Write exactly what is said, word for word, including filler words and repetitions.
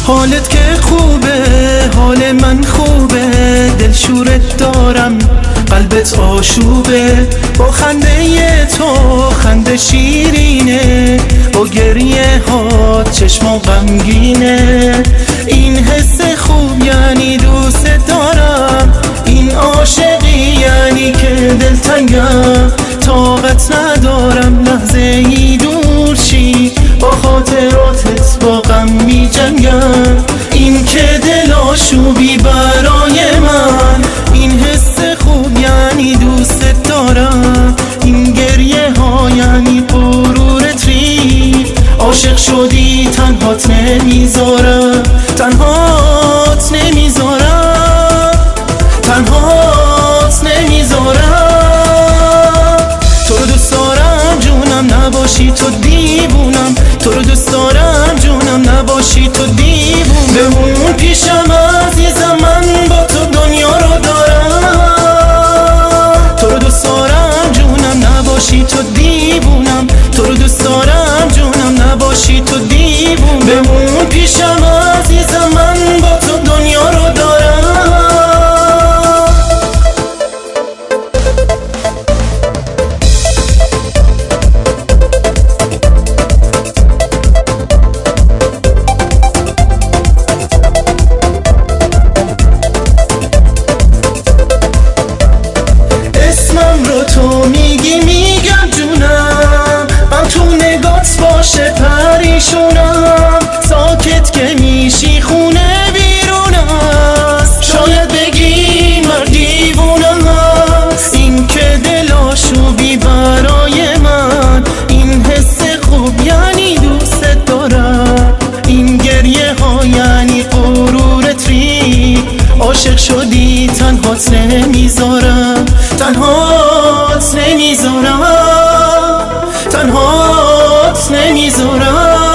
حالت که خوبه، حال من خوبه، دلشورت دارم، قلبت آشوبه. با خنده تو خنده شیرینه، با گریه ها چشما غمگینه. این حس خوب یعنی دوست دارم، این عاشقی یعنی که دلتنگم. طاقت ندارم لحظه ای دور شی، با خاطراتت با غم می جنگم. این که دل آشوبی برای من، این حس خوب یعنی دوست دارم. این گریه ها یعنی غرورت ری، عاشق شدی تنهات نمیذارم، تنهات نمیذارم، تنهات نمیذارم. تو رو دوست دارم جونم، نباشی تو دیوونم. تو رو دوست دارم جونم، نباشی تو دیوونم. بمون پیشم عزیزم، من با تو دنیا رو دارم. تو رو دوست دارم جونم، نباشی تو دیوونم. تو رو دوست دارم جونم، نباشی تو دیوونم. بمون پیشم عزیزم، من با تو دنیا رو دارم. تو میگی میگم جونم، من تو نگات باشه پریشونم. ساکت که میشی خونه بیرون است، شاید بگی من دیوونم است. این که دل آشوبی برای من، این حس خوب یعنی دوست دارم. این گریه ها یعنی غرورت ری، عاشق شدی تنهات نمیذارم، تنهات نمیذارم، تنهات نمیذارم.